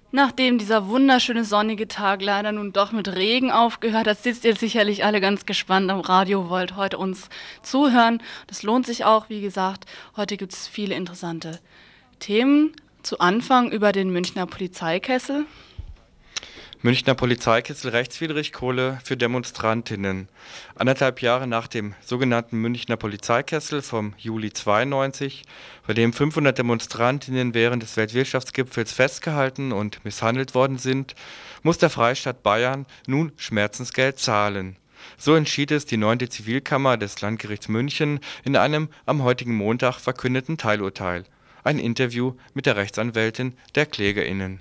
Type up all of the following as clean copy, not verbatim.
Nachdem dieser wunderschöne sonnige Tag leider nun doch mit Regen aufgehört hat, sitzt ihr sicherlich alle ganz gespannt am Radio, wollt heute uns zuhören. Das lohnt sich auch, wie gesagt. Heute gibt es viele interessante Themen. Zu Anfang über den Münchner Polizeikessel. Münchner Polizeikessel rechtswidrig Kohle für Demonstrantinnen. 1,5 Jahre nach dem sogenannten Münchner Polizeikessel vom Juli 92, bei dem 500 Demonstrantinnen während des Weltwirtschaftsgipfels festgehalten und misshandelt worden sind, muss der Freistaat Bayern nun Schmerzensgeld zahlen. So entschied es die 9. Zivilkammer des Landgerichts München in einem am heutigen Montag verkündeten Teilurteil. Ein Interview mit der Rechtsanwältin der KlägerInnen.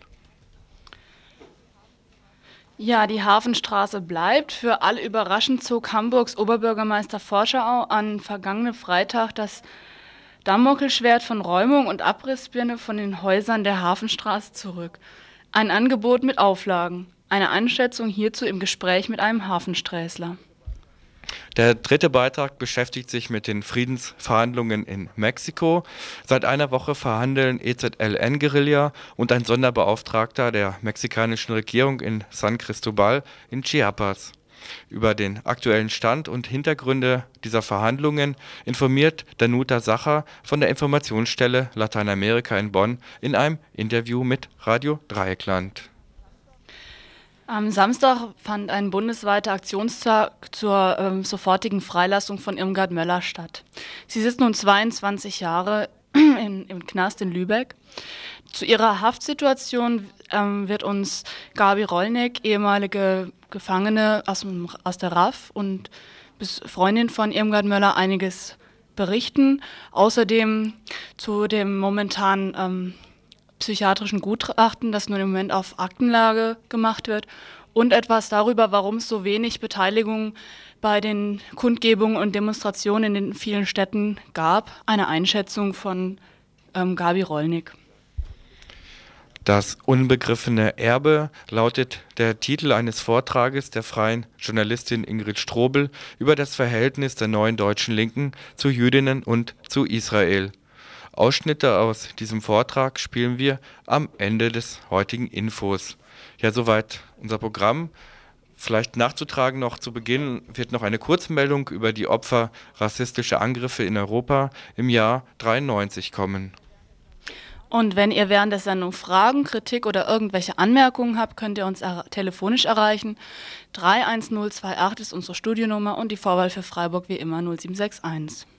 Ja, die Hafenstraße bleibt. Für alle überraschend zog Hamburgs Oberbürgermeister Forschau an vergangenen Freitag das Damoklesschwert von Räumung und Abrissbirne von den Häusern der Hafenstraße zurück. Ein Angebot mit Auflagen. Eine Einschätzung hierzu im Gespräch mit einem Hafensträßler. Der dritte Beitrag beschäftigt sich mit den Friedensverhandlungen in Mexiko. Seit einer Woche verhandeln EZLN-Guerilla und ein Sonderbeauftragter der mexikanischen Regierung in San Cristobal in Chiapas. Über den aktuellen Stand und Hintergründe dieser Verhandlungen informiert Danuta Sacher von der Informationsstelle Lateinamerika in Bonn in einem Interview mit Radio Dreieckland. Am Samstag fand ein bundesweiter Aktionstag zur sofortigen Freilassung von Irmgard Möller statt. Sie sitzt nun 22 Jahre im Knast in Lübeck. Zu ihrer Haftsituation wird uns Gabi Rollneck, ehemalige Gefangene aus der RAF und Freundin von Irmgard Möller, einiges berichten. Außerdem zu dem momentanen psychiatrischen Gutachten, das nun im Moment auf Aktenlage gemacht wird, und etwas darüber, warum es so wenig Beteiligung bei den Kundgebungen und Demonstrationen in den vielen Städten gab. Eine Einschätzung von Gabi Rollnick. Das unbegriffene Erbe lautet der Titel eines Vortrages der freien Journalistin Ingrid Strobel über das Verhältnis der Neuen Deutschen Linken zu Jüdinnen und zu Israel. Ausschnitte aus diesem Vortrag spielen wir am Ende des heutigen Infos. Ja, soweit unser Programm. Vielleicht nachzutragen noch zu Beginn wird noch eine Kurzmeldung über die Opfer rassistischer Angriffe in Europa im Jahr 93 kommen. Und wenn ihr während der Sendung Fragen, Kritik oder irgendwelche Anmerkungen habt, könnt ihr uns telefonisch erreichen. 31028 ist unsere Studionummer und die Vorwahl für Freiburg wie immer 0761.